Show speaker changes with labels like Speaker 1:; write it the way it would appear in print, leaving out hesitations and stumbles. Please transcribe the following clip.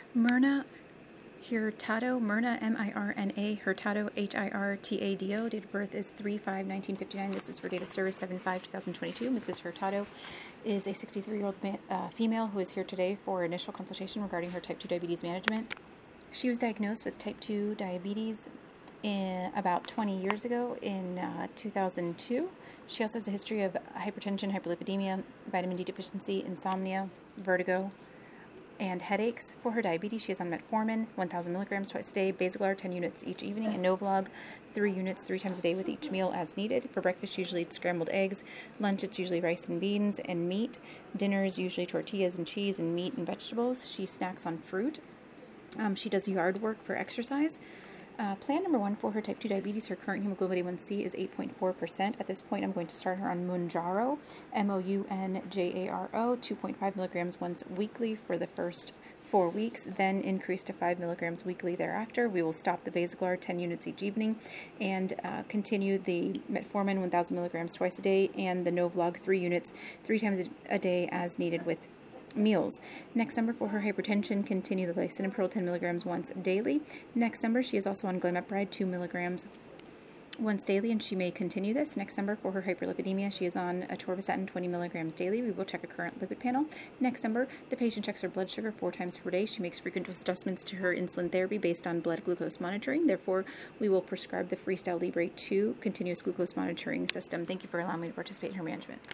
Speaker 1: Myrna Hurtado, Myrna, Hurtado, Hirtado. Date of birth is 3/5/1959. This is for date of service 7/5/2022. Mrs. Hurtado is a 63-year-old female who is here today for initial consultation regarding her type 2 diabetes management. She was diagnosed with type 2 diabetes about 20 years ago in 2002. She also has a history of hypertension, hyperlipidemia, vitamin D deficiency, insomnia, vertigo, and headaches. For her diabetes, she is on metformin, 1,000 milligrams twice a day, Basaglar, 10 units each evening, and Novlog, 3 units 3 times a day with each meal as needed. For breakfast, she usually eats scrambled eggs. Lunch, it's usually rice and beans and meat. Dinner is usually tortillas and cheese and meat and vegetables. She snacks on fruit. She does yard work for exercise. Plan number 1 for her type 2 diabetes, her current hemoglobin A1C is 8.4%. At this point, I'm going to start her on Mounjaro, Mounjaro, 2.5 milligrams once weekly for the first 4 weeks, then increase to 5 milligrams weekly thereafter. We will stop the Basaglar, 10 units each evening, and continue the metformin, 1,000 milligrams twice a day, and the Novlog, 3 units 3 times a day as needed with meals. Next number for her hypertension, continue the lisinopril 10 milligrams once daily. Next number, she is also on glimepiride 2 milligrams once daily, and she may continue this. Next number for her hyperlipidemia, she is on atorvastatin 20 milligrams daily. We will check a current lipid panel. Next number, the patient checks her blood sugar 4 times per day. She makes frequent adjustments to her insulin therapy based on blood glucose monitoring. Therefore, we will prescribe the Freestyle Libre 2 continuous glucose monitoring system. Thank you for allowing me to participate in her management.